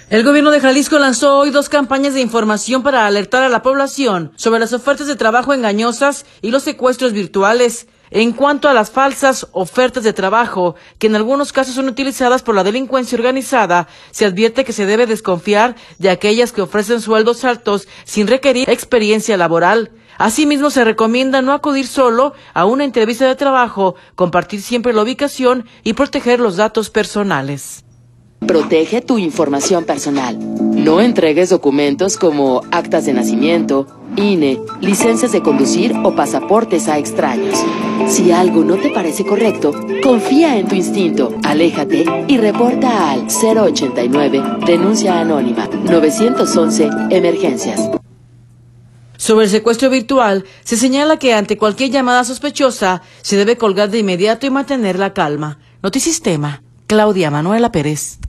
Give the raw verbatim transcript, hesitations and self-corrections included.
El gobierno de Jalisco lanzó hoy dos campañas de información para alertar a la población sobre las ofertas de trabajo engañosas y los secuestros virtuales. En cuanto a las falsas ofertas de trabajo, que en algunos casos son utilizadas por la delincuencia organizada, se advierte que se debe desconfiar de aquellas que ofrecen sueldos altos sin requerir experiencia laboral. Asimismo, se recomienda no acudir solo a una entrevista de trabajo, compartir siempre la ubicación y proteger los datos personales. Protege tu información personal. No entregues documentos como actas de nacimiento, I N E, licencias de conducir o pasaportes a extraños. Si algo no te parece correcto, confía en tu instinto, aléjate y reporta al cero ochenta y nueve, denuncia anónima, nueve once, emergencias. Sobre el secuestro virtual, se señala que ante cualquier llamada sospechosa, se debe colgar de inmediato y mantener la calma. Notisistema, Claudia Manuela Pérez.